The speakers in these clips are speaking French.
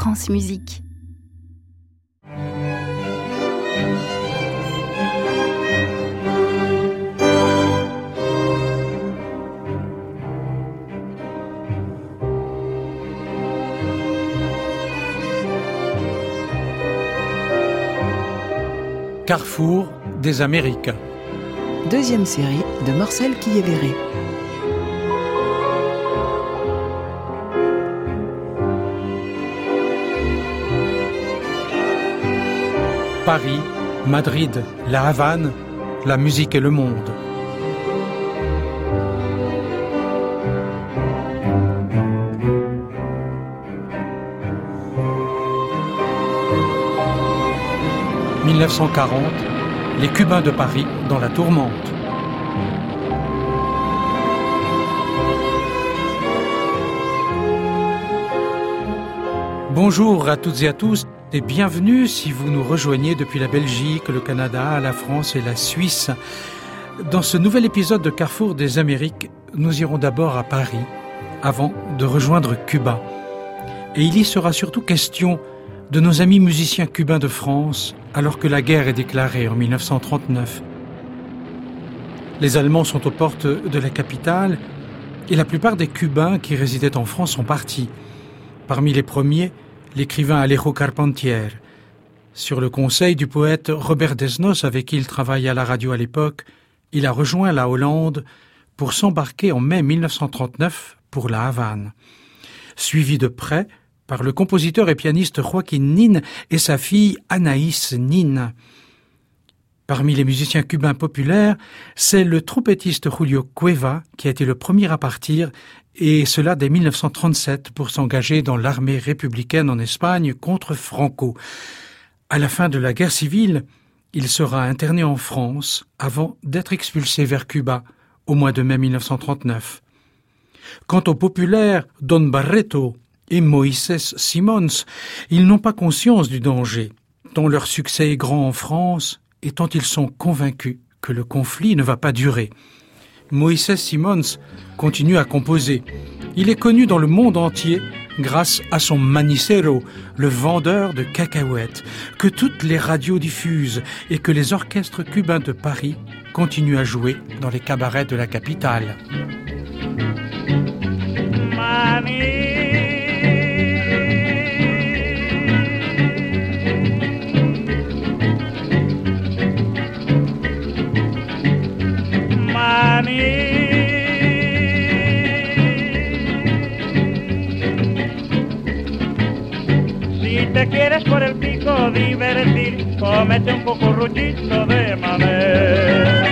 France Musique. Carrefour des Amériques. Deuxième série de Marcel Quillévéré. Paris, Madrid, La Havane, la musique et le monde. « 1940, les Cubains de Paris dans la tourmente. Bonjour à toutes et à tous et bienvenue si vous nous rejoignez depuis la Belgique, le Canada, la France et la Suisse. Dans ce nouvel épisode de Carrefour des Amériques, nous irons d'abord à Paris avant de rejoindre Cuba. Et il y sera surtout question de nos amis musiciens cubains de France alors que la guerre est déclarée en 1939. Les Allemands sont aux portes de la capitale et la plupart des Cubains qui résidaient en France sont partis. Parmi les premiers, l'écrivain Alejo Carpentier. Sur le conseil du poète Robert Desnos, avec qui il travaillait à la radio à l'époque, il a rejoint la Hollande pour s'embarquer en mai 1939 pour La Havane. Suivi de près par le compositeur et pianiste Joaquín Nin et sa fille Anaïs Nin. Parmi les musiciens cubains populaires, c'est le trompettiste Julio Cueva qui a été le premier à partir, et cela dès 1937 pour s'engager dans l'armée républicaine en Espagne contre Franco. À la fin de la guerre civile, il sera interné en France avant d'être expulsé vers Cuba au mois de mai 1939. Quant aux populaires Don Barreto et Moïse Simons, ils n'ont pas conscience du danger, tant leur succès est grand en France et tant ils sont convaincus que le conflit ne va pas durer. Moïse Simons continue à composer. Il est connu dans le monde entier grâce à son manicero, le vendeur de cacahuètes, que toutes les radios diffusent et que les orchestres cubains de Paris continuent à jouer dans les cabarets de la capitale. Si te quieres por el pico divertir, cómete un cucurruchito de mamey.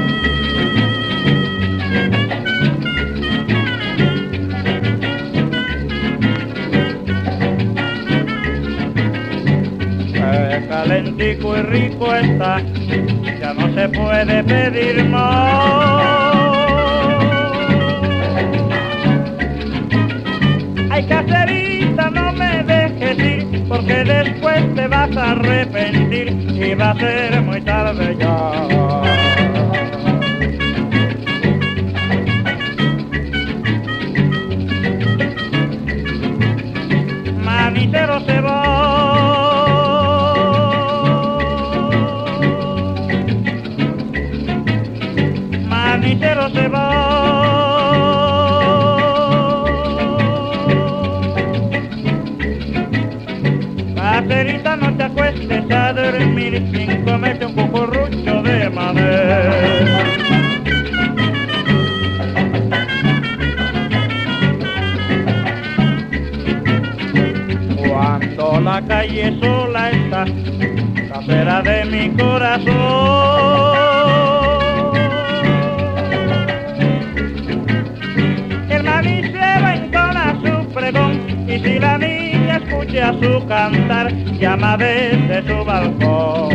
Calentico y rico está, ya no se puede pedir más. Ay, caserita, no me dejes ir, porque después te vas a arrepentir y va a ser muy tarde ya. Manicero se va. Manicero se va. Caserita, no te acuestes a dormir sin comerte un cucurrucho de mamey. Cuando la calle sola está, casera de mi corazón, y si la niña escucha su cantar, llama desde su balcón.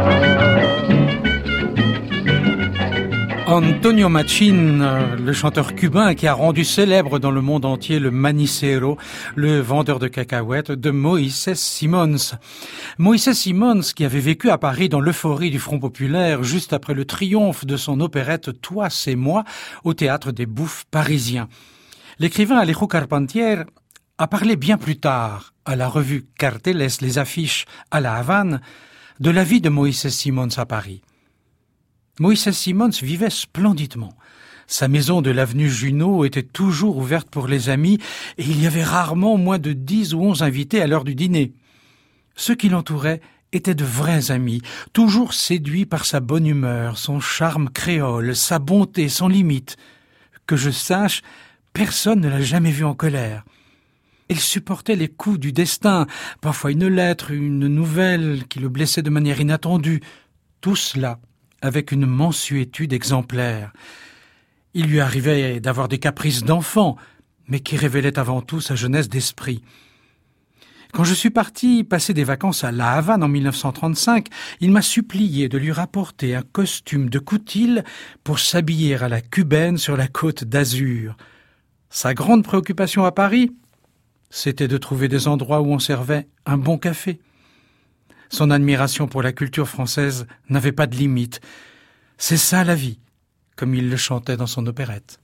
Antonio Machín, le chanteur cubain qui a rendu célèbre dans le monde entier le manicero, le vendeur de cacahuètes de Moïse Simons. Moïse Simons qui avait vécu à Paris dans l'euphorie du Front populaire juste après le triomphe de son opérette Toi c'est moi au théâtre des Bouffes parisiens. L'écrivain Alejo Carpentier a parlé bien plus tard, à la revue Carteles, les affiches à la Havane, de la vie de Moïse Simons à Paris. Moïse Simons vivait splendidement. Sa maison de l'avenue Junot était toujours ouverte pour les amis et il y avait rarement moins de 10 ou 11 invités à l'heure du dîner. Ceux qui l'entouraient étaient de vrais amis, toujours séduits par sa bonne humeur, son charme créole, sa bonté sans limite. Que je sache, personne ne l'a jamais vu en colère. Il supportait les coups du destin, parfois une lettre, une nouvelle qui le blessait de manière inattendue. Tout cela avec une mansuétude exemplaire. Il lui arrivait d'avoir des caprices d'enfant, mais qui révélaient avant tout sa jeunesse d'esprit. Quand je suis parti passer des vacances à La Havane en 1935, il m'a supplié de lui rapporter un costume de coutil pour s'habiller à la cubaine sur la côte d'Azur. Sa grande préoccupation à Paris, c'était de trouver des endroits où on servait un bon café. Son admiration pour la culture française n'avait pas de limite. C'est ça la vie, comme il le chantait dans son opérette.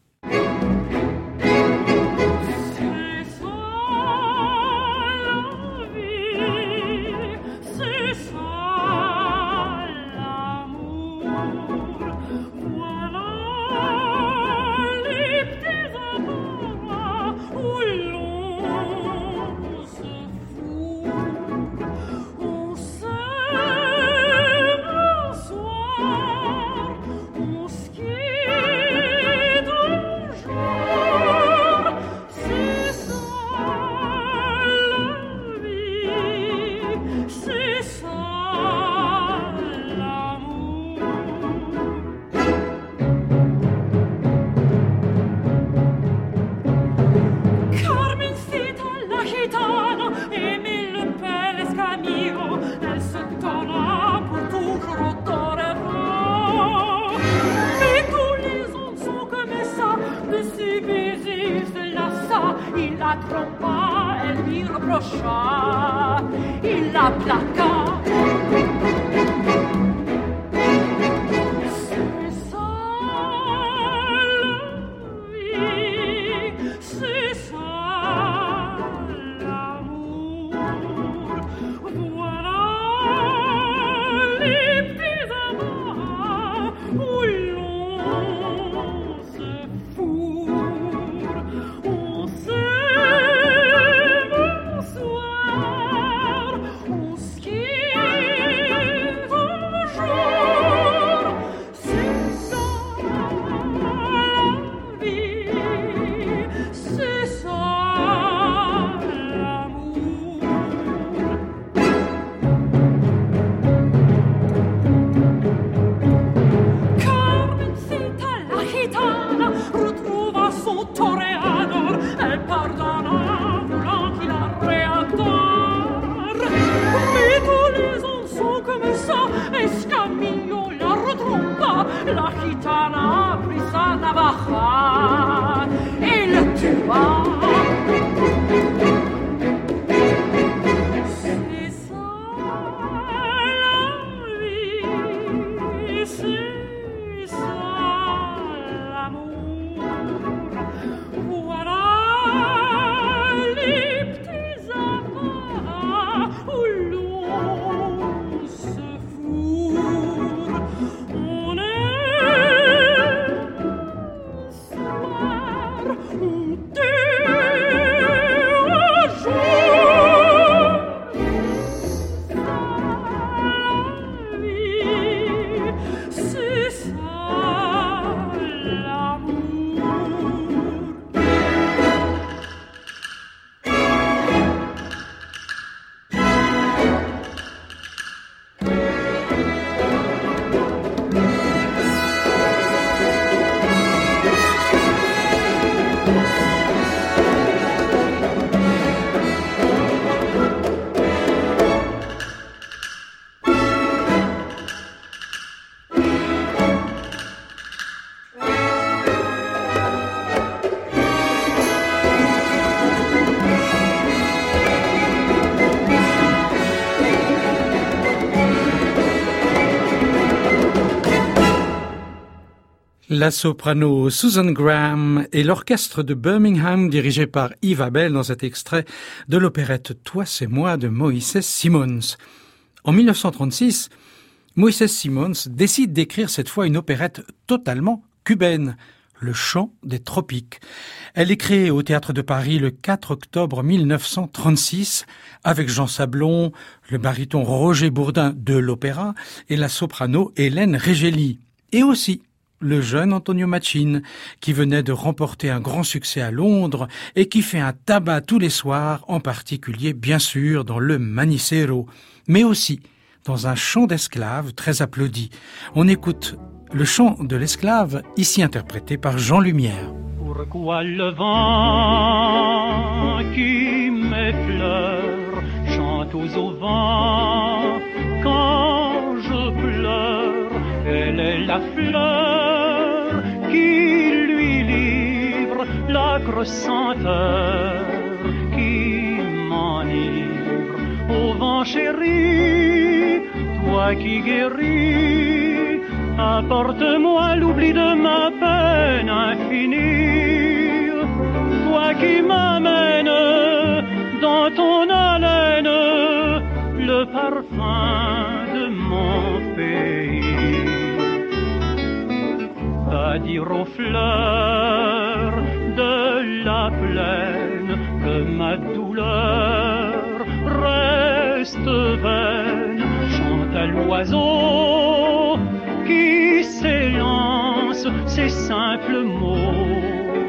Il la plaqua. C'est ça la vie, c'est ça l'amour. Voilà les petits amants où l'on se fourre, on la gitana a pris sa navaja et le tua. C'est ça la vie, c'est ça l'amour. Voilà La soprano Susan Graham et l'orchestre de Birmingham dirigé par Yves Abel dans cet extrait de l'opérette Toi c'est moi de Moïse Simmons. En 1936, Moïse Simmons décide d'écrire cette fois une opérette totalement cubaine, Le Chant des Tropiques. Elle est créée au Théâtre de Paris le 4 octobre 1936 avec Jean Sablon, le baryton Roger Bourdin de l'opéra et la soprano Hélène Régeli. Et aussi le jeune Antonio Machín qui venait de remporter un grand succès à Londres et qui fait un tabac tous les soirs, en particulier bien sûr dans le Manicero, mais aussi dans un chant d'esclave très applaudi. On écoute le chant de l'esclave, ici interprété par Jean Lumière. Pourquoi le vent qui m'effleure chante aux auvents quand je pleure? Elle est la fleur qui lui livre l'âcre senteur qui m'enivre. Au vent chéri, toi qui guéris, apporte-moi l'oubli de ma peine infinie. Toi qui m'amènes dans ton haleine le parfum de mon pays. Va dire aux fleurs de la plaine que ma douleur reste vaine. Chante à l'oiseau qui s'élance ces simples mots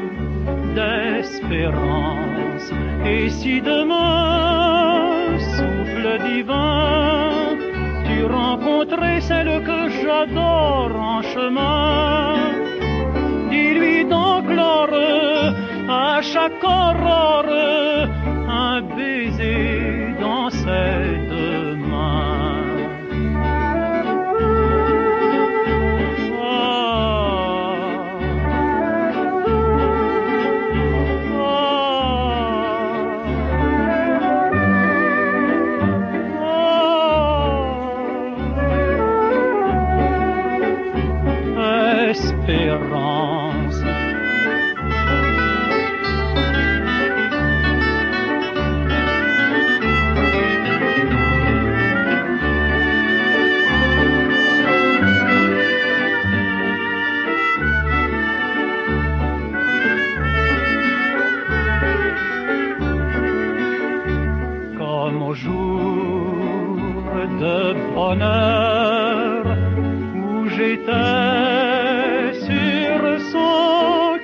d'espérance. Et si demain, souffle divin, tu rencontrais celle que j'adore en chemin, dis-lui donc l'or à chaque aurore un baiser dans ses deux mains. Espérance. Comme au jour de bonheur où j'étais sur son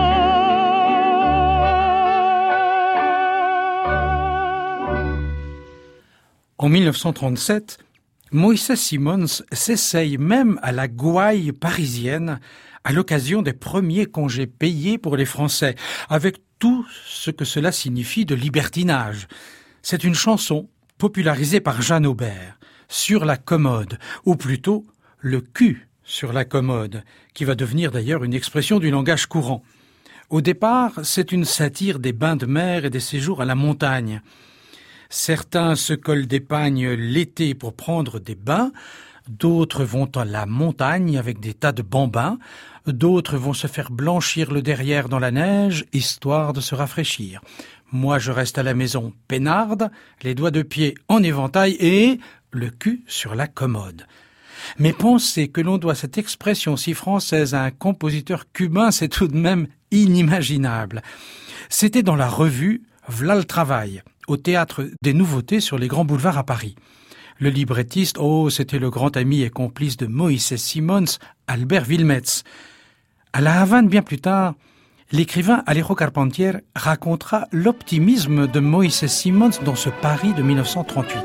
cœur. En 1937, Moïse Simmons s'essaye même à la gouaille parisienne à l'occasion des premiers congés payés pour les Français, avec tout ce que cela signifie de libertinage. C'est une chanson popularisée par Jeanne Aubert, Sur la commode, ou plutôt le cul sur la commode, qui va devenir d'ailleurs une expression du langage courant. Au départ, c'est une satire des bains de mer et des séjours à la montagne. Certains se collent des pagnes l'été pour prendre des bains, d'autres vont à la montagne avec des tas de bambins, d'autres vont se faire blanchir le derrière dans la neige, histoire de se rafraîchir. Moi, je reste à la maison peinarde, les doigts de pied en éventail et le cul sur la commode. Mais penser que l'on doit cette expression si française à un compositeur cubain, c'est tout de même inimaginable. C'était dans la revue V'là le travail, au Théâtre des Nouveautés sur les grands boulevards à Paris. Le librettiste, c'était le grand ami et complice de Moïse Simmons, Albert Wilmetz. À La Havane, bien plus tard, l'écrivain Alejo Carpentier racontera l'optimisme de Moïse Simmons dans ce Paris de 1938.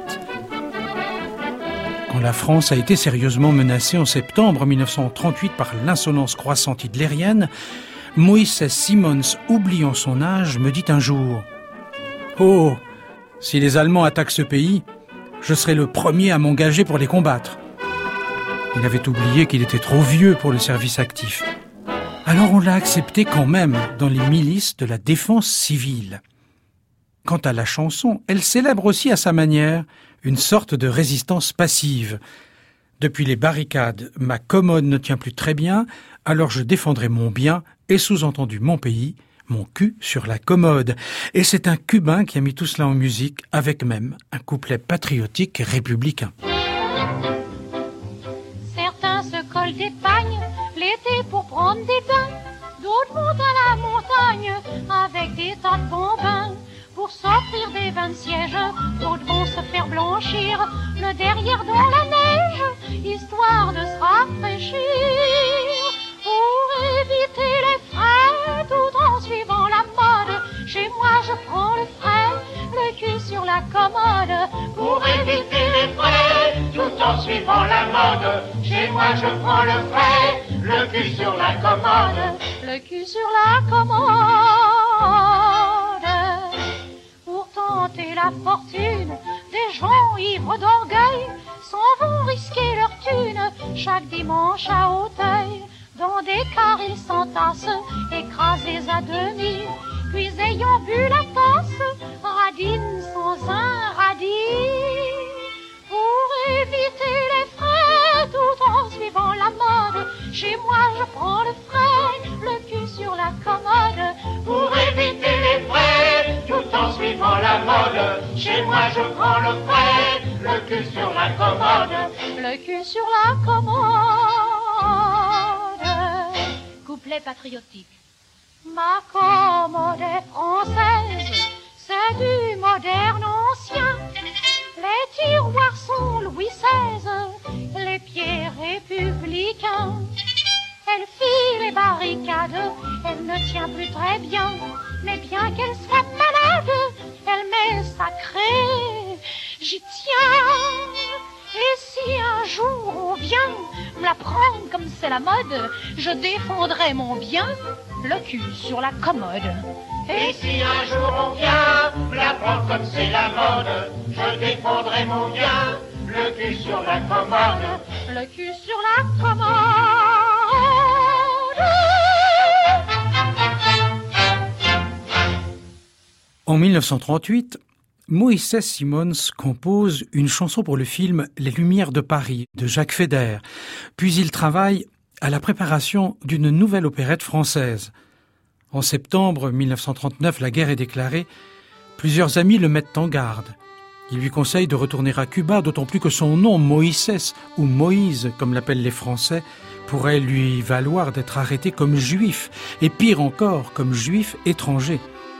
Quand la France a été sérieusement menacée en septembre 1938 par l'insolence croissante hitlérienne, Moïse Simmons, oubliant son âge, me dit un jour « Oh, si les Allemands attaquent ce pays, je serai le premier à m'engager pour les combattre. » Il avait oublié qu'il était trop vieux pour le service actif. Alors on l'a accepté quand même dans les milices de la défense civile. Quant à la chanson, elle célèbre aussi à sa manière une sorte de résistance passive. Depuis les barricades, ma commode ne tient plus très bien, alors je défendrai mon bien et sous-entendu mon pays, mon cul sur la commode. Et c'est un Cubain qui a mis tout cela en musique, avec même un couplet patriotique et républicain. Certains se collent des pagnes l'été pour prendre des bains, d'autres montent à la montagne avec des tas de bambins pour sortir des bains de siège, d'autres vont se faire blanchir le derrière dans la neige, histoire de se rafraîchir. Pour éviter les frais, tout en suivant la mode, chez moi je prends le frais, le cul sur la commode. Pour éviter les frais, tout en suivant la mode, chez moi je prends le frais, le cul sur la commode. Le cul sur la commode. Pour tenter la fortune, des gens ivres d'orgueil s'en vont risquer leur thune chaque dimanche à Auteuil. Dans des cars ils s'entassent, écrasés à demi, puis ayant bu la tasse, radinent sans un radis. Pour éviter les frais, tout en suivant la mode, chez moi je prends le frais, le cul sur la commode. Pour éviter les frais, tout en suivant la mode, chez moi je prends le frais, le cul sur la commode. Le cul sur la commode. Couplet patriotique. Ma commode est française, c'est du moderne ancien. Les tiroirs sont Louis XVI, les pieds républicains. Elle fit les barricades, elle ne tient plus très bien, mais bien qu'elle soit malade, elle m'est sacrée, j'y tiens. Et si un jour on vient me la prendre comme c'est la mode, je défendrai mon bien, le cul sur la commode. Et si un jour on vient me la prendre comme c'est la mode, je défendrai mon bien, le cul sur la commode. Le cul sur la commode. En 1938, Moïse Simons compose une chanson pour le film Les Lumières de Paris de Jacques Feder, puis il travaille à la préparation d'une nouvelle opérette française. En septembre 1939, la guerre est déclarée. Plusieurs amis le mettent en garde. Ils lui conseillent de retourner à Cuba, d'autant plus que son nom, Moïse, ou Moïse, comme l'appellent les Français, pourrait lui valoir d'être arrêté comme juif, et pire encore, comme juif étranger.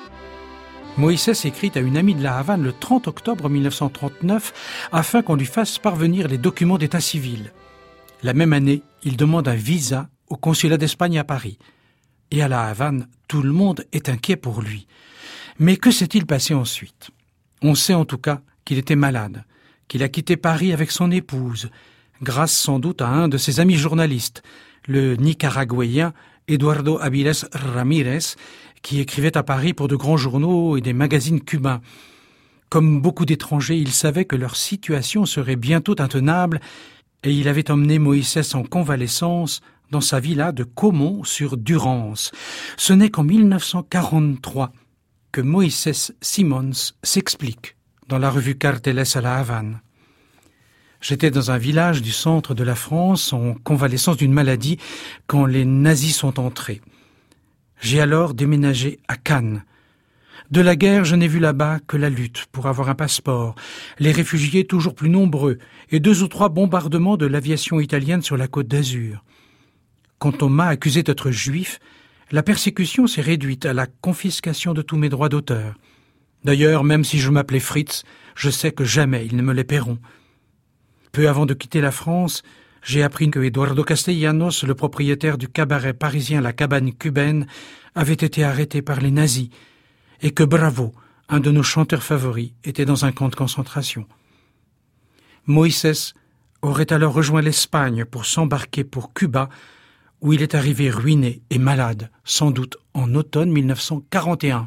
Moïse écrit à une amie de la Havane le 30 octobre 1939 afin qu'on lui fasse parvenir les documents d'état civil. La même année, il demande un visa au consulat d'Espagne à Paris. Et à la Havane, tout le monde est inquiet pour lui. Mais que s'est-il passé ensuite ? On sait en tout cas qu'il était malade, qu'il a quitté Paris avec son épouse, grâce sans doute à un de ses amis journalistes, le Nicaraguayen Eduardo Aviles Ramirez, qui écrivait à Paris pour de grands journaux et des magazines cubains. Comme beaucoup d'étrangers, il savait que leur situation serait bientôt intenable et il avait emmené Moïse en convalescence dans sa villa de Caumont sur Durance. Ce n'est qu'en 1943 que Moïse Simons s'explique dans la revue Carteles à la Havane. J'étais dans un village du centre de la France en convalescence d'une maladie quand les nazis sont entrés. J'ai alors déménagé à Cannes. De la guerre, je n'ai vu là-bas que la lutte pour avoir un passeport, les réfugiés toujours plus nombreux et 2 ou 3 bombardements de l'aviation italienne sur la Côte d'Azur. Quand on m'a accusé d'être juif, la persécution s'est réduite à la confiscation de tous mes droits d'auteur. D'ailleurs, même si je m'appelais Fritz, je sais que jamais ils ne me les paieront. Peu avant de quitter la France, j'ai appris que Eduardo Castellanos, le propriétaire du cabaret parisien La Cabane Cubaine, avait été arrêté par les nazis et que Bravo, un de nos chanteurs favoris, était dans un camp de concentration. Moïse aurait alors rejoint l'Espagne pour s'embarquer pour Cuba, où il est arrivé ruiné et malade, sans doute en automne 1941.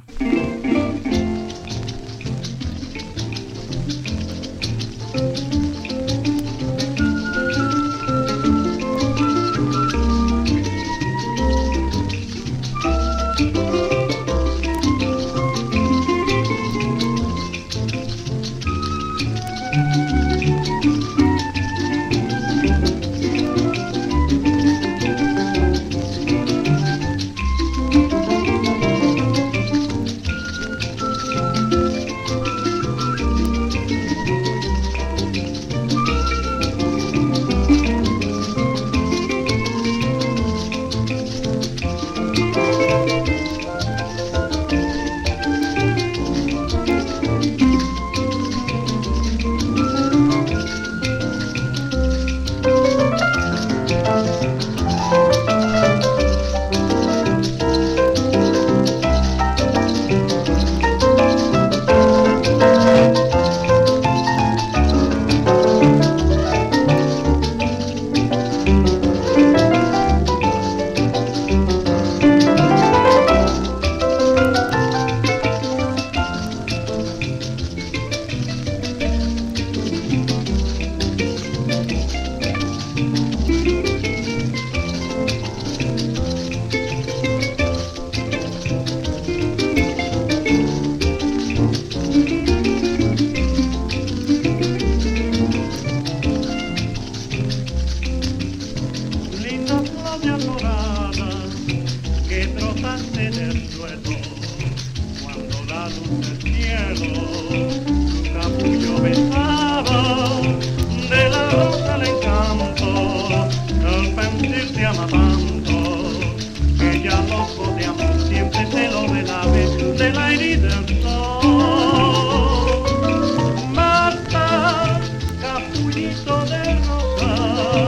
luz del cielo, su capullo besaba, de la rosa el encanto, el pensil te ama tanto, que ya loco de amor siempre se lo relave de la herida del sol. Marta, capullito de rosa,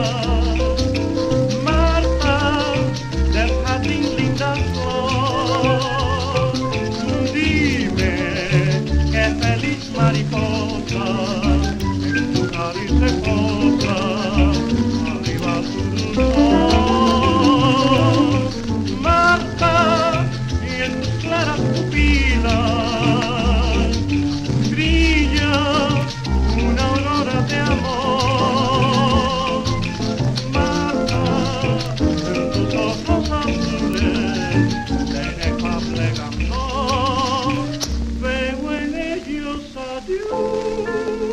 Marta, del jardín linda flor, dime qué feliz mariposa en tu nariz se posa arriba tu dulzor. Marta, y en tus claras pupilas brilla una aurora de amor. Marta, en tus ojos azules de inefable candor veo en ellos a Dios.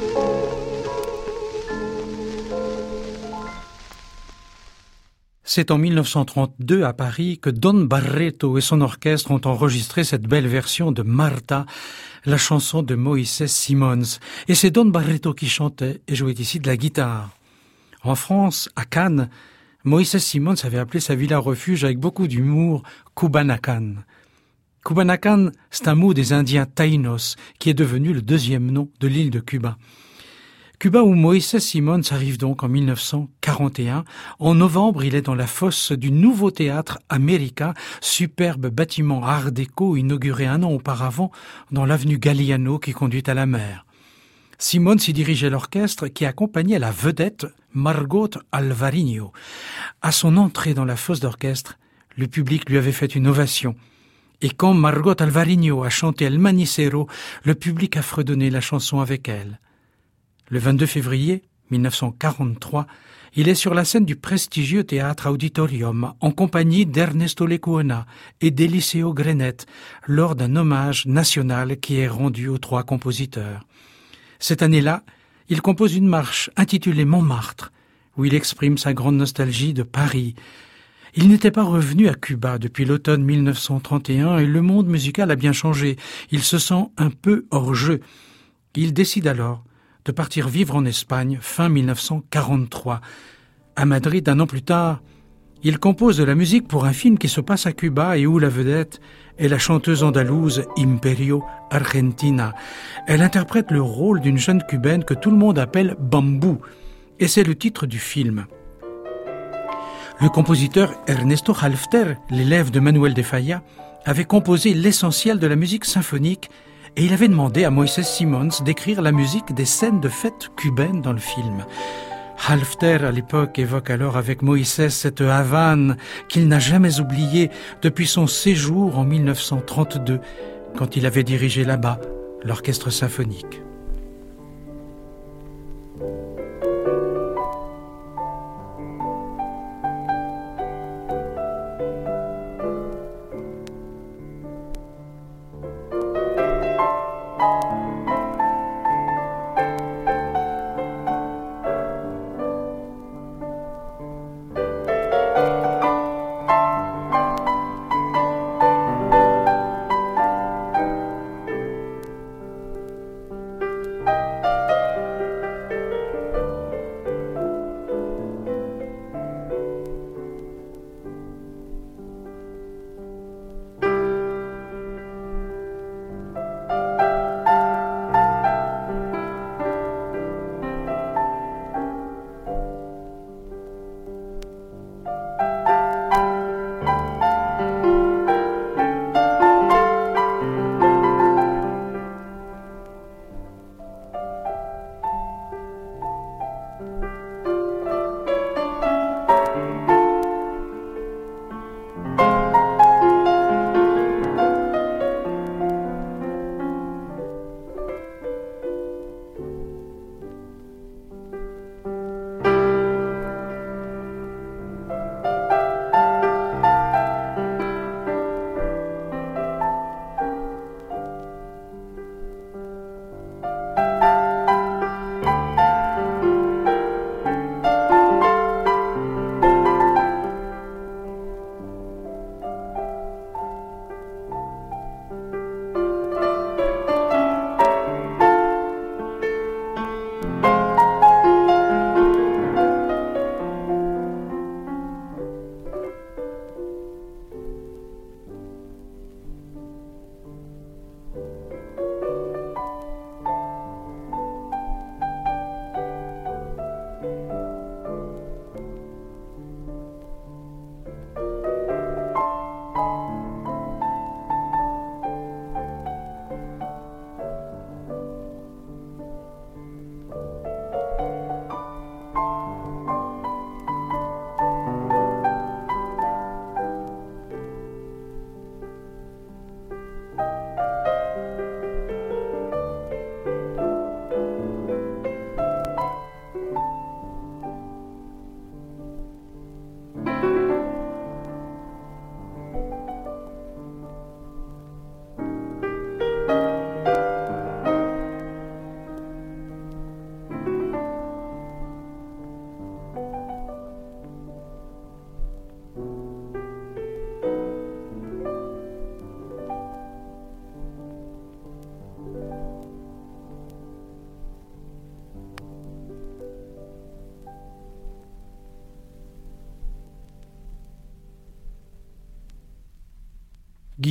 C'est en 1932 à Paris que Don Barreto et son orchestre ont enregistré cette belle version de Marta, la chanson de Moïse Simons. Et c'est Don Barreto qui chantait et jouait ici de la guitare. En France, à Cannes, Moïse Simons avait appelé sa villa refuge avec beaucoup d'humour Kubanacan. Kubanacan, c'est un mot des Indiens Taïnos qui est devenu le deuxième nom de l'île de Cuba. Cuba où Moïse Simons arrive donc en 1941. En novembre, il est dans la fosse du nouveau théâtre América, superbe bâtiment art déco inauguré un an auparavant dans l'avenue Galliano qui conduit à la mer. Simons y dirigeait l'orchestre qui accompagnait la vedette Margot Alvarinho. À son entrée dans la fosse d'orchestre, le public lui avait fait une ovation. Et quand Margot Alvarinho a chanté El Manicero, le public a fredonné la chanson avec elle. Le 22 février 1943, il est sur la scène du prestigieux théâtre Auditorium en compagnie d'Ernesto Lecuona et d'Eliseo Grenet lors d'un hommage national qui est rendu aux trois compositeurs. Cette année-là, il compose une marche intitulée Montmartre, où il exprime sa grande nostalgie de Paris. Il n'était pas revenu à Cuba depuis l'automne 1931 et le monde musical a bien changé. Il se sent un peu hors jeu. Il décide alors de partir vivre en Espagne fin 1943. À Madrid, un an plus tard, il compose de la musique pour un film qui se passe à Cuba et où la vedette est la chanteuse andalouse Imperio Argentina. Elle interprète le rôle d'une jeune cubaine que tout le monde appelle Bambú, et c'est le titre du film. Le compositeur Ernesto Halffter, l'élève de Manuel de Falla, avait composé l'essentiel de la musique symphonique et il avait demandé à Moïse Simons d'écrire la musique des scènes de fête cubaines dans le film. Halffter, à l'époque, évoque alors avec Moïse cette Havane qu'il n'a jamais oubliée depuis son séjour en 1932, quand il avait dirigé là-bas l'orchestre symphonique.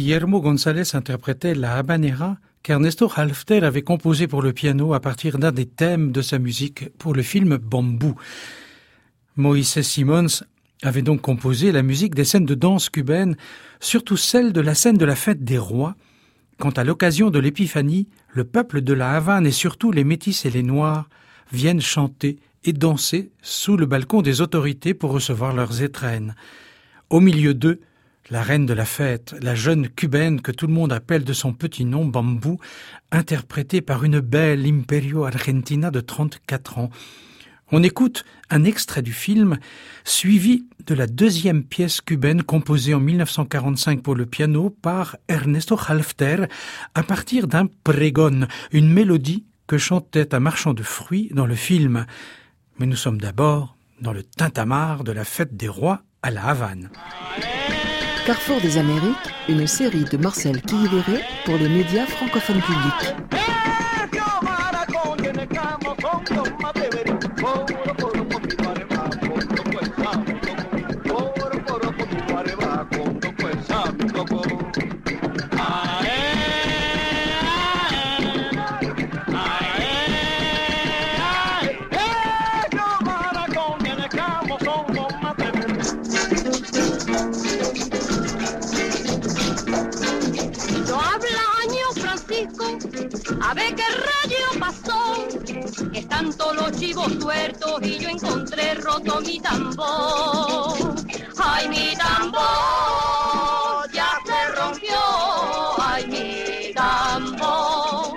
Guillermo González interprétait la habanera qu'Ernesto Halffter avait composée pour le piano à partir d'un des thèmes de sa musique pour le film Bambou. Moïse Simons avait donc composé la musique des scènes de danse cubaines, surtout celle de la scène de la fête des rois, quand à l'occasion de l'épiphanie, le peuple de la Havane et surtout les métis et les noirs viennent chanter et danser sous le balcon des autorités pour recevoir leurs étrennes. Au milieu d'eux, la reine de la fête, la jeune cubaine que tout le monde appelle de son petit nom Bambou, interprétée par une belle Imperio Argentina de 34 ans. On écoute un extrait du film, suivi de la deuxième pièce cubaine composée en 1945 pour le piano par Ernesto Halffter à partir d'un pregón, une mélodie que chantait un marchand de fruits dans le film. Mais nous sommes d'abord dans le tintamarre de la fête des rois à la Havane. Carrefour des Amériques, une série de Marcel Quillevéré pour les médias francophones publics. A ver qué rayo pasó, están todos los chivos tuertos y yo encontré roto mi tambor. Ay, mi tambor ya se rompió, ay, mi tambor.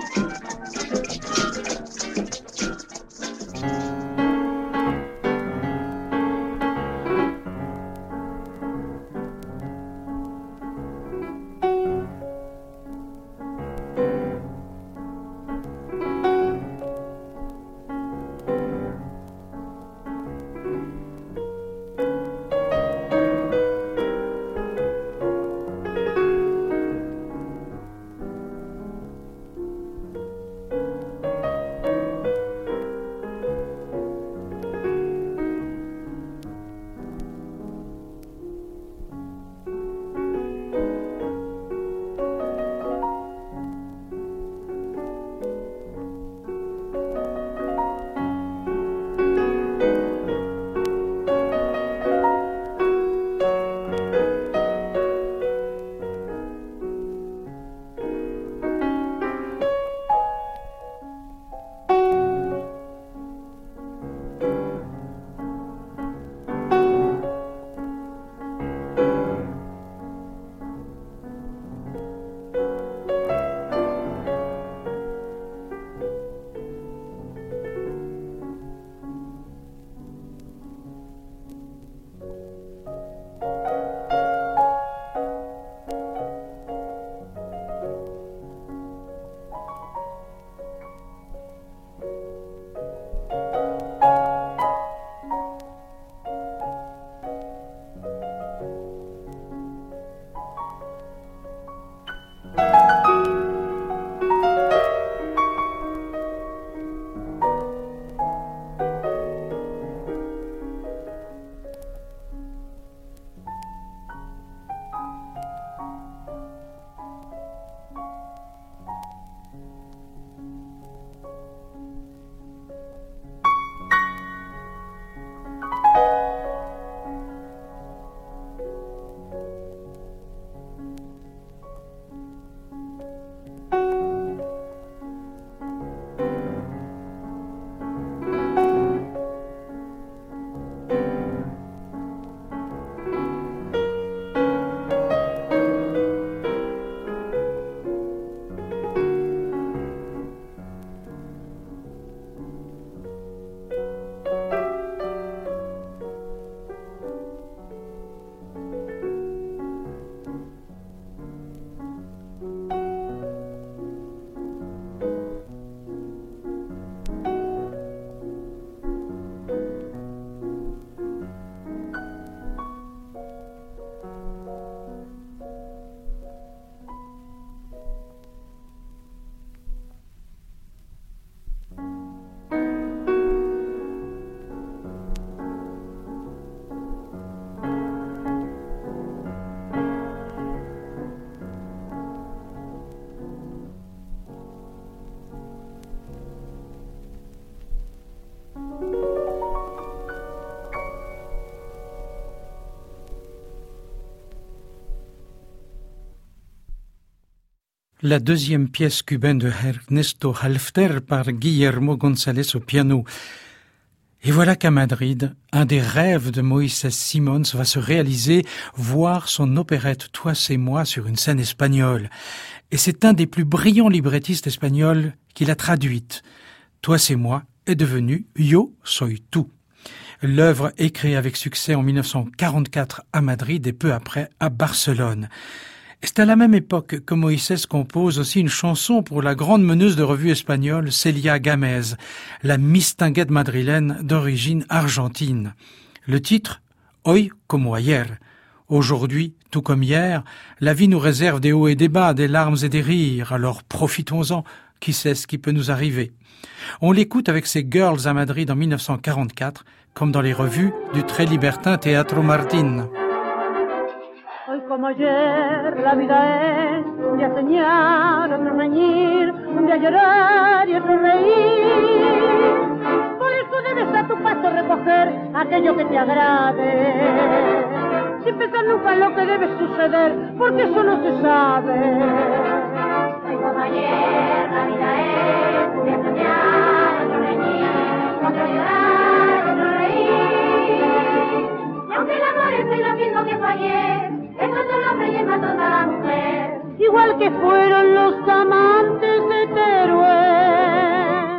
la deuxième pièce cubaine de Ernesto Halffter par Guillermo González au piano. Et voilà qu'à Madrid, un des rêves de Moisés Simons va se réaliser, voir son opérette Toi c'est moi sur une scène espagnole. Et c'est un des plus brillants librettistes espagnols qui l'a traduite. Toi c'est moi est devenu Yo soy tú. L'œuvre est créée avec succès en 1944 à Madrid et peu après à Barcelone. C'est à la même époque que Moisés compose aussi une chanson pour la grande meneuse de revue espagnole Celia Gámez, la mistinguette madrilène d'origine argentine. Le titre « Hoy como ayer ». Aujourd'hui, tout comme hier, la vie nous réserve des hauts et des bas, des larmes et des rires, alors profitons-en, qui sait ce qui peut nous arriver. On l'écoute avec ses Girls à Madrid en 1944, comme dans les revues du très libertin Teatro Martín. Hoy como ayer la vida es un día soñar, otro reñir, un día llorar y otro reír. Por eso debes a tu paso recoger aquello que te agrade, sin pensar nunca en lo que debe suceder, porque eso no se sabe. Hoy como ayer la vida es un día soñar, otro reñir, otro llorar, otro reír. Y aunque el amor es lo mismo que fue ayer, es cuando el hombre lleva a toda la mujer. Igual que fueron los amantes de Teruel.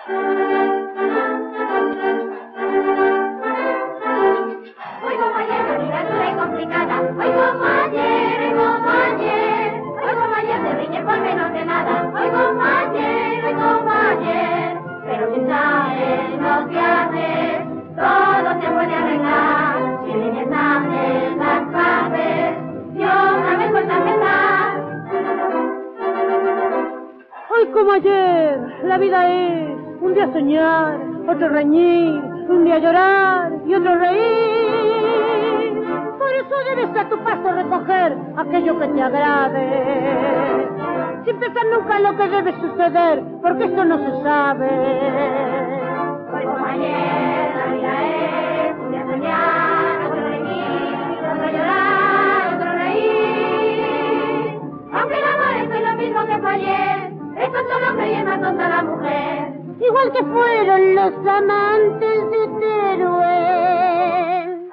Hoy como ayer la vida es dura y complicada. Hoy como ayer, hoy como ayer. Hoy como ayer te riñes por menos de nada. Hoy como ayer, hoy como ayer. Pero si sabes lo que haces, todo se puede arreglar. Si riñes haces las paces y otra vez vuelta a empezar. Hoy como ayer, la vida es un día soñar, otro reñir, un día llorar y otro reír. Por eso debes a tu paso recoger aquello que te agrade, sin pensar nunca en lo que debe suceder, porque esto no se sabe. Hoy como ayer, la vida es un día soñar, otro reñir, otro llorar, otro reír. Aunque el amor es lo mismo que fue ayer, es tonto el hombre y es más tonta la mujer. Igual que fueron los amantes de Teruel.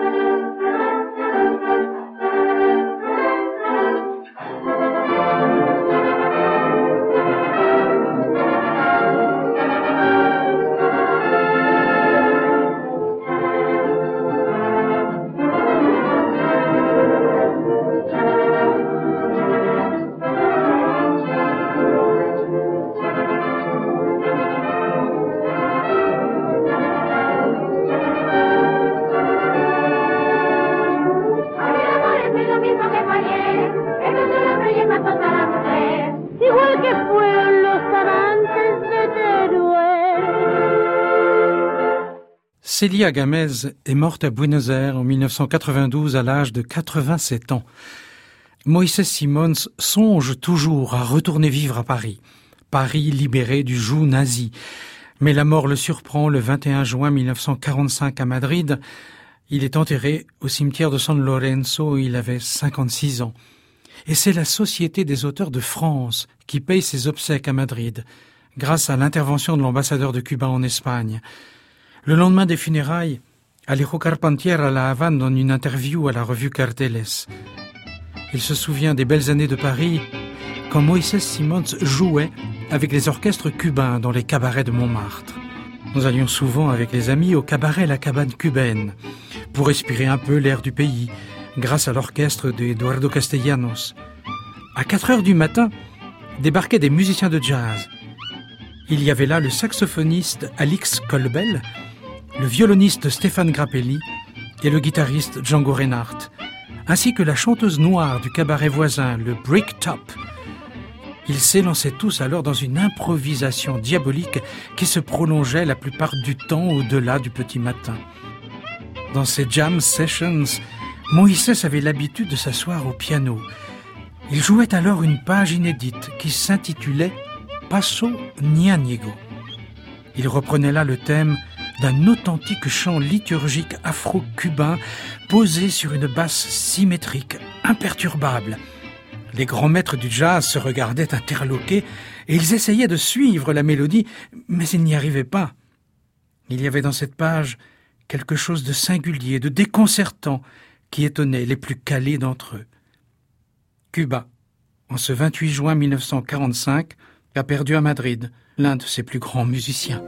Celia Gámez est morte à Buenos Aires en 1992 à l'âge de 87 ans. Moisés Simons songe toujours à retourner vivre à Paris. Paris libéré du joug nazi. Mais la mort le surprend le 21 juin 1945 à Madrid. Il est enterré au cimetière de San Lorenzo, il avait 56 ans. Et c'est la Société des auteurs de France qui paye ses obsèques à Madrid, grâce à l'intervention de l'ambassadeur de Cuba en Espagne. Le lendemain des funérailles, Alejo Carpentier à La Havane donne une interview à la revue Carteles. Il se souvient des belles années de Paris, quand Moisés Simons jouait avec les orchestres cubains dans les cabarets de Montmartre. Nous allions souvent avec les amis au cabaret La Cabane cubaine, pour respirer un peu l'air du pays, grâce à l'orchestre d'Eduardo Castellanos. À 4 heures du matin, débarquaient des musiciens de jazz. Il y avait là le saxophoniste Alix Colbel, le violoniste Stéphane Grappelli et le guitariste Django Reinhardt, ainsi que la chanteuse noire du cabaret voisin, le Brick Top. Ils s'élançaient tous alors dans une improvisation diabolique qui se prolongeait la plupart du temps au-delà du petit matin. Dans ces jam sessions, Moisés avait l'habitude de s'asseoir au piano. Il jouait alors une page inédite qui s'intitulait Paso Ñáñigo. Il reprenait là le thème d'un authentique chant liturgique afro-cubain posé sur une basse symétrique, imperturbable. Les grands maîtres du jazz se regardaient interloqués et ils essayaient de suivre la mélodie, mais ils n'y arrivaient pas. Il y avait dans cette page quelque chose de singulier, de déconcertant, qui étonnait les plus calés d'entre eux. Cuba, en ce 28 juin 1945, a perdu à Madrid l'un de ses plus grands musiciens.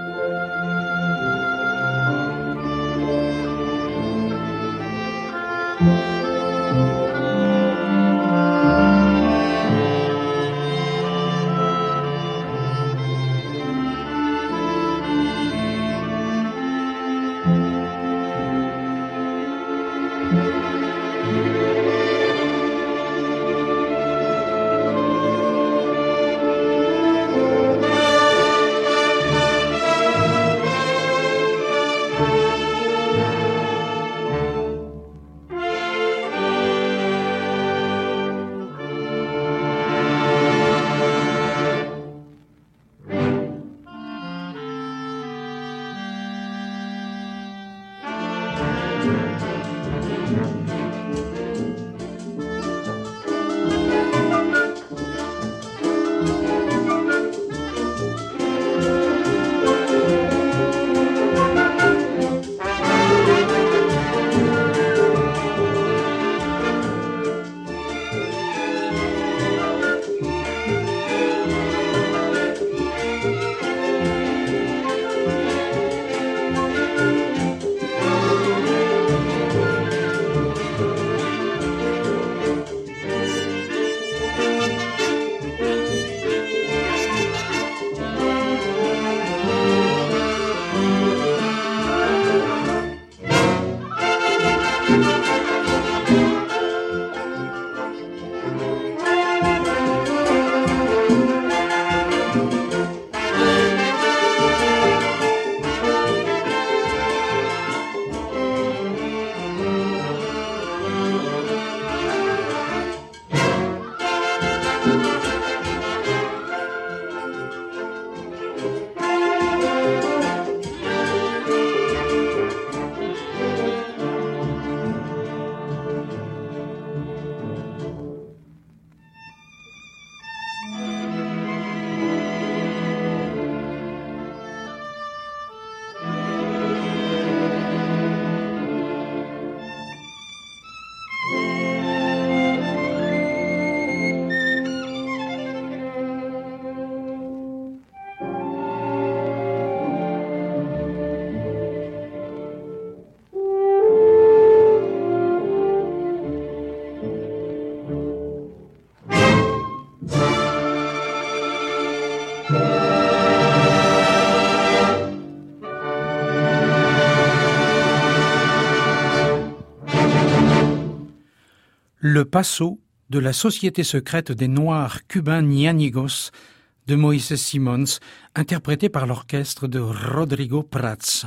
Le passo de la Société secrète des Noirs cubains Ñáñigos de Moïse Simons, interprété par l'orchestre de Rodrigo Prats.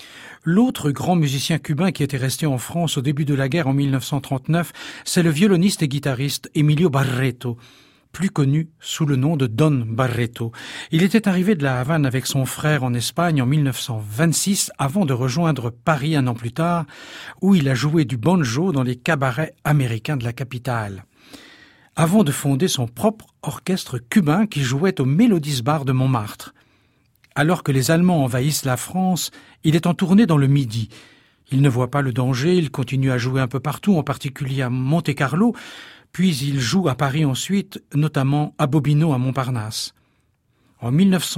L'autre grand musicien cubain qui était resté en France au début de la guerre en 1939, c'est le violoniste et guitariste Emilio Barreto, plus connu sous le nom de Don Barreto. Il était arrivé de la Havane avec son frère en Espagne en 1926 avant de rejoindre Paris un an plus tard, où il a joué du banjo dans les cabarets américains de la capitale. Avant de fonder son propre orchestre cubain qui jouait au Mélodies Bar de Montmartre. Alors que les Allemands envahissent la France, il est en tournée dans le Midi. Il ne voit pas le danger, il continue à jouer un peu partout, en particulier à Monte-Carlo, puis il joue à Paris ensuite, notamment à Bobino à Montparnasse. En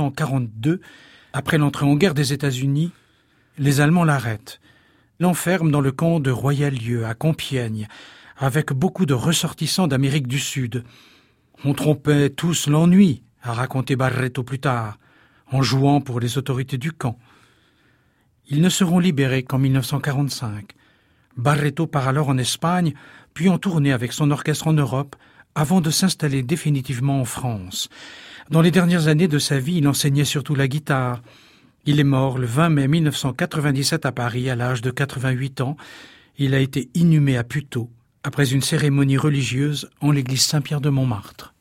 1942, après l'entrée en guerre des États-Unis, les Allemands l'arrêtent, l'enferment dans le camp de Royal-Lieu à Compiègne, avec beaucoup de ressortissants d'Amérique du Sud. On trompait tous l'ennui, a raconté Barreto plus tard, en jouant pour les autorités du camp. Ils ne seront libérés qu'en 1945. Barreto part alors en Espagne, puis en tournée avec son orchestre en Europe, avant de s'installer définitivement en France. Dans les dernières années de sa vie, il enseignait surtout la guitare. Il est mort le 20 mai 1997 à Paris, à l'âge de 88 ans. Il a été inhumé à Puteaux, après une cérémonie religieuse en l'église Saint-Pierre de Montmartre.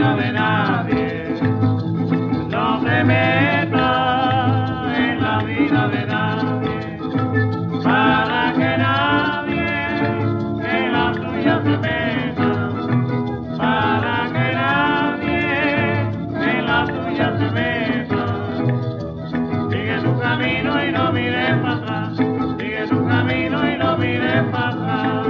vida de nadie. No te metas en la vida de nadie, para que nadie en la tuya se meta, para que nadie en la tuya se meta. Sigue tu camino y no mires para atrás, sigue tu camino y no mires para atrás.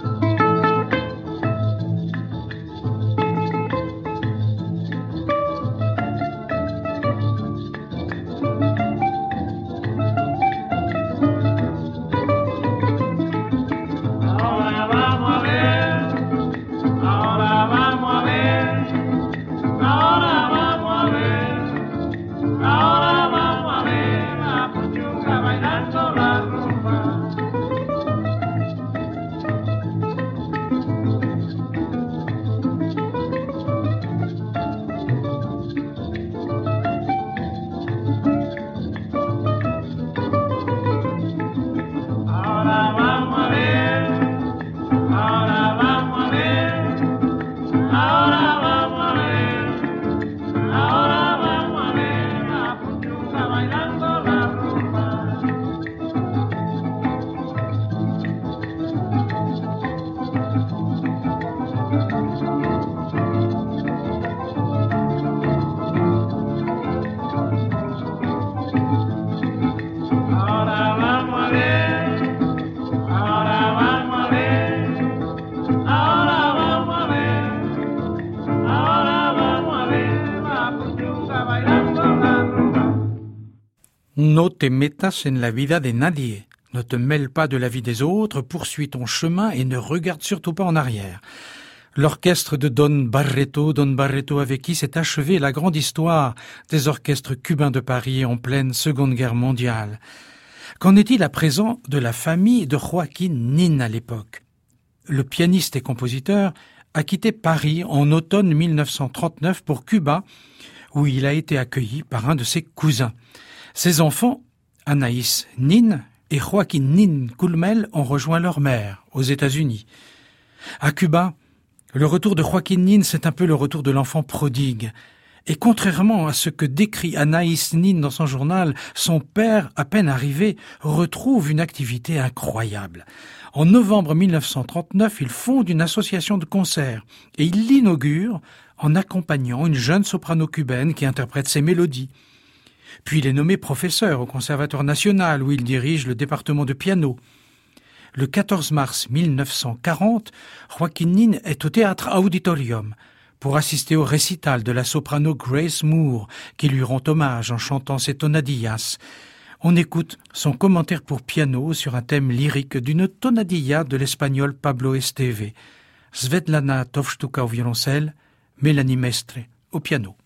No te metas en la vida de nadie. Ne te mêle pas de la vie des autres, poursuis ton chemin et ne regarde surtout pas en arrière. L'orchestre de Don Barreto avec qui s'est achevée la grande histoire des orchestres cubains de Paris en pleine Seconde Guerre mondiale. Qu'en est-il à présent de la famille de Joaquín Nin à l'époque? Le pianiste et compositeur a quitté Paris en automne 1939 pour Cuba, où il a été accueilli par un de ses cousins. Ses enfants, Anaïs Nin et Joaquín Nin Culmel, ont rejoint leur mère aux États-Unis. À Cuba, le retour de Joaquín Nin, c'est un peu le retour de l'enfant prodigue. Et contrairement à ce que décrit Anaïs Nin dans son journal, son père, à peine arrivé, retrouve une activité incroyable. En novembre 1939, il fonde une association de concerts et il l'inaugure en accompagnant une jeune soprano cubaine qui interprète ses mélodies. Puis il est nommé professeur au Conservatoire national où il dirige le département de piano. Le 14 mars 1940, Joaquín Nin est au théâtre Auditorium pour assister au récital de la soprano Grace Moore qui lui rend hommage en chantant ses tonadillas. On écoute son commentaire pour piano sur un thème lyrique d'une tonadilla de l'espagnol Pablo Esteve. Svetlana Tovstuka au violoncelle, Mélanie Mestre au piano.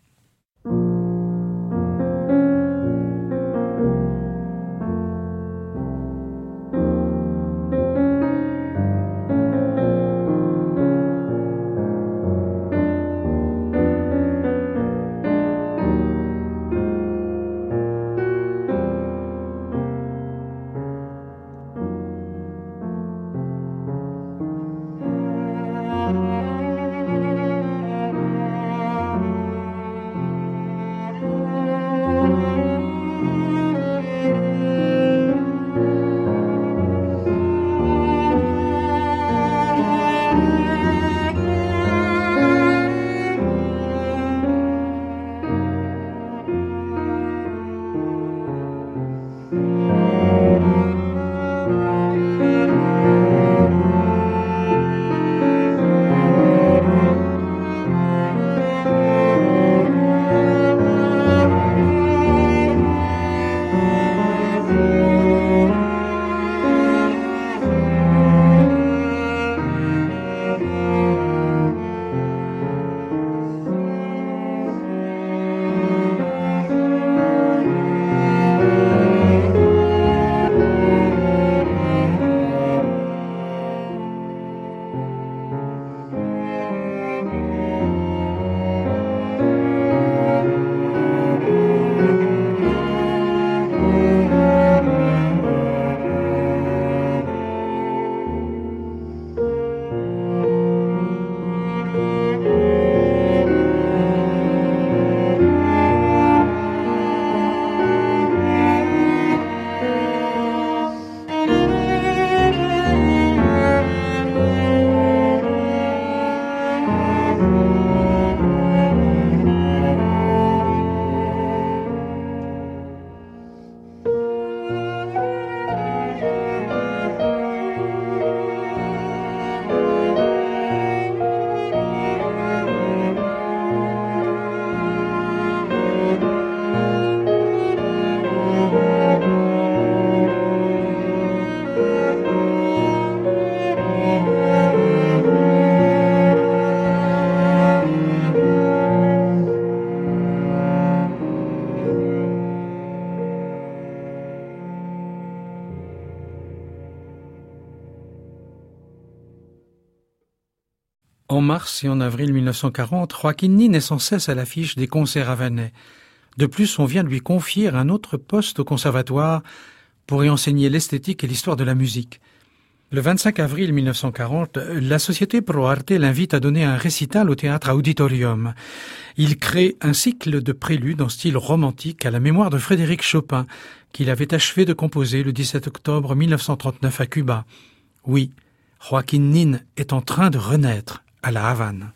En mars et en avril 1940, Joaquin Nin est sans cesse à l'affiche des concerts havanais. De plus, on vient de lui confier un autre poste au conservatoire pour y enseigner l'esthétique et l'histoire de la musique. Le 25 avril 1940, la Société Pro Arte l'invite à donner un récital au théâtre Auditorium. Il crée un cycle de préludes en style romantique à la mémoire de Frédéric Chopin, qu'il avait achevé de composer le 17 octobre 1939 à Cuba. Oui, Joaquin Nin est en train de renaître à La Havane.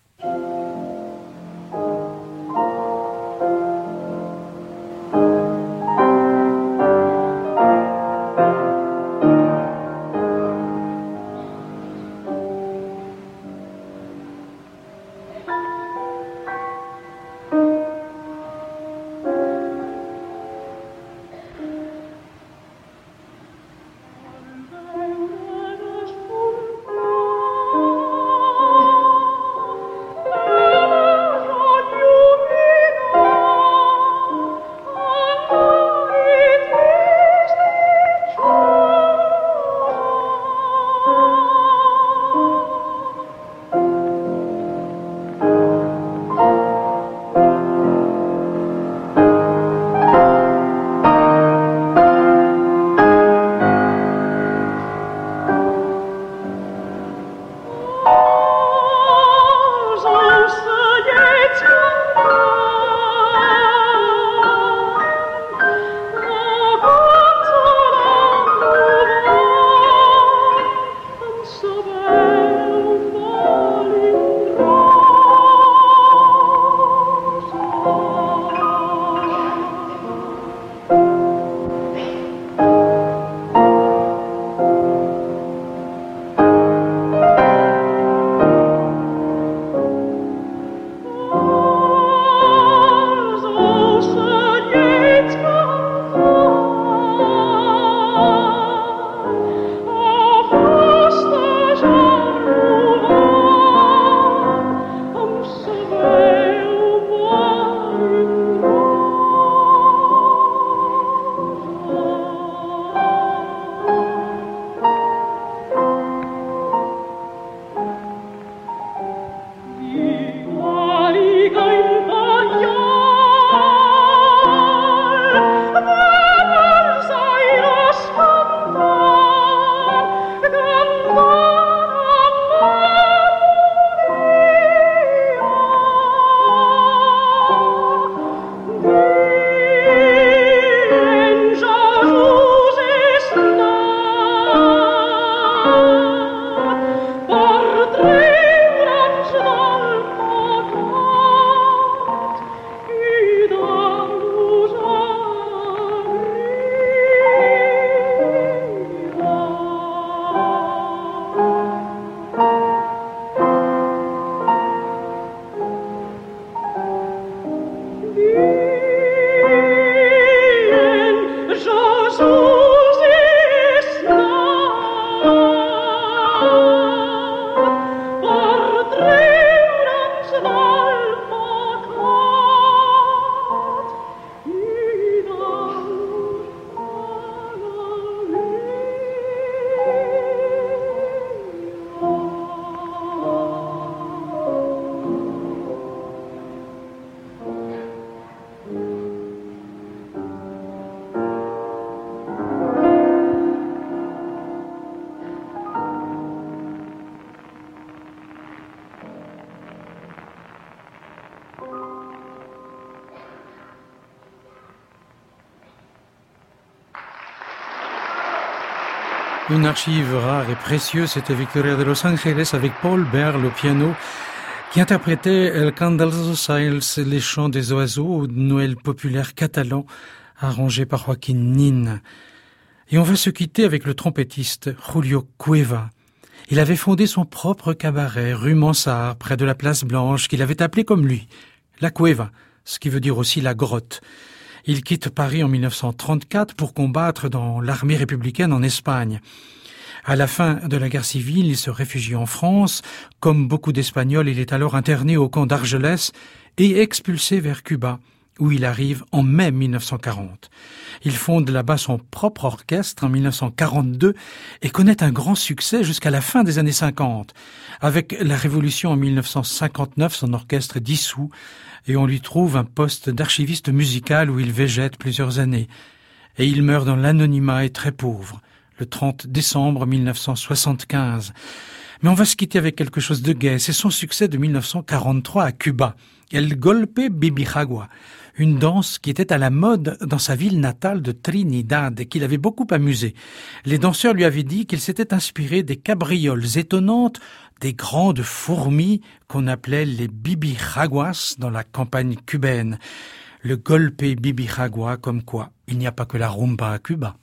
Une archive rare et précieuse, c'était Victoria de Los Angeles avec Paul Berle au piano, qui interprétait El Cantar dels Ocells, les chants des oiseaux, au Noël populaire catalan, arrangé par Joaquin Nin. Et on va se quitter avec le trompettiste Julio Cueva. Il avait fondé son propre cabaret, rue Mansart, près de la Place Blanche, qu'il avait appelé comme lui, la Cueva, ce qui veut dire aussi la grotte. Il quitte Paris en 1934 pour combattre dans l'armée républicaine en Espagne. À la fin de la guerre civile, il se réfugie en France. Comme beaucoup d'Espagnols, il est alors interné au camp d'Argelès et expulsé vers Cuba, où il arrive en mai 1940. Il fonde là-bas son propre orchestre en 1942 et connaît un grand succès jusqu'à la fin des années 50. Avec la Révolution en 1959, son orchestre est dissous et on lui trouve un poste d'archiviste musical où il végète plusieurs années. Et il meurt dans l'anonymat et très pauvre, le 30 décembre 1975. Mais on va se quitter avec quelque chose de gai. C'est son succès de 1943 à Cuba, El Golpe Bibijagua, une danse qui était à la mode dans sa ville natale de Trinidad et qui l'avait beaucoup amusé. Les danseurs lui avaient dit qu'il s'était inspiré des cabrioles étonnantes des grandes fourmis qu'on appelait les bibijaguas dans la campagne cubaine. Le Golpe Bibijagua, comme quoi il n'y a pas que la rumba à Cuba.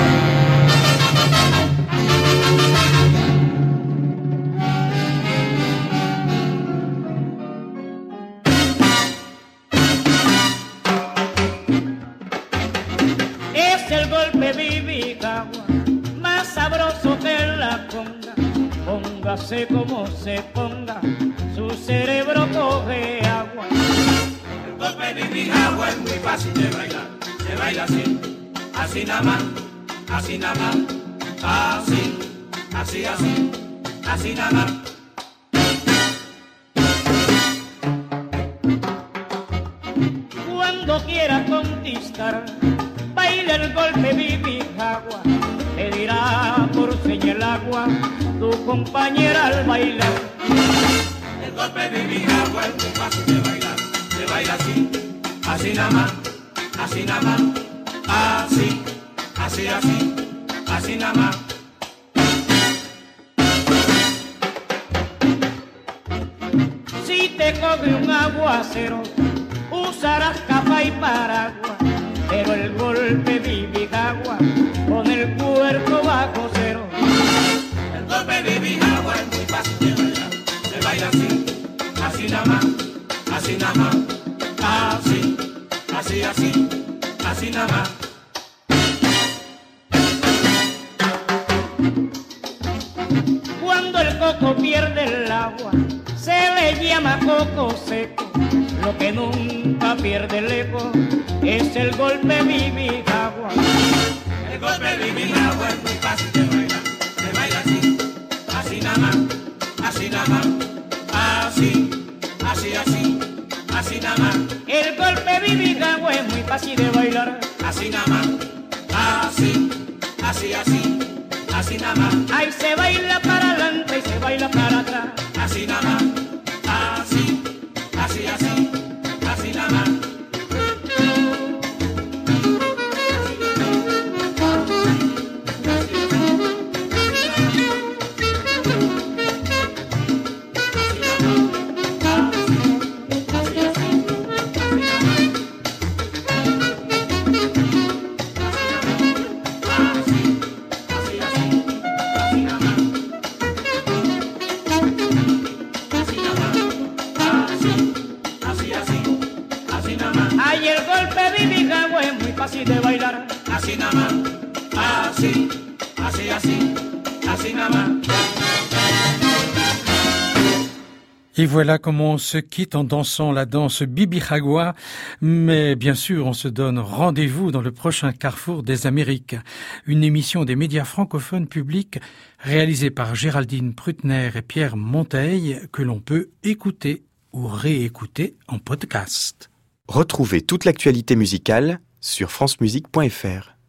El golpe Bibijagua, más sabroso que la conga. Póngase como se ponga, su cerebro coge agua. El golpe Bibijagua es muy fácil de bailar. Se baila así, así nada más, así nada más. Así, así, así, así nada más. Cuando quiera conquistar, baila el golpe Bibijagua, te dirá por señal agua tu compañera al bailar. El golpe Bibijagua es muy fácil de bailar. Se baila así, así nada más, así nada más. Así, así, así, así nada más. Si te coge un aguacero, usarás capa y paraguas. Pero el golpe Bibijagua con el cuerpo bajo cero. El golpe Bibijagua es muy fácil de bailar. Se baila así, así nada más, así nada más. Así, así, así, así nada más. Cuando el coco pierde el agua, se le llama coco seco. Lo que nunca pierde el eco es el golpe Bibijagua. El golpe Bibijagua es muy fácil de bailar. Se baila así, así nada más, así nada más. Así, así, así, así nada más. El golpe Bibijagua es muy fácil de bailar. Así nada más, así, así, así, así nada más. Ahí se baila para adelante y se baila para atrás. Así nada más, así, así, así, así nada más. Ay, el golpe Bibijagua es muy fácil de bailar. Así nada más, así, así, así, así nada más. Et voilà comment on se quitte en dansant la danse Bibijagua. Mais bien sûr, on se donne rendez-vous dans le prochain Carrefour des Amériques, une émission des médias francophones publics réalisée par Géraldine Prutner et Pierre Monteil que l'on peut écouter ou réécouter en podcast. Retrouvez toute l'actualité musicale sur francemusique.fr.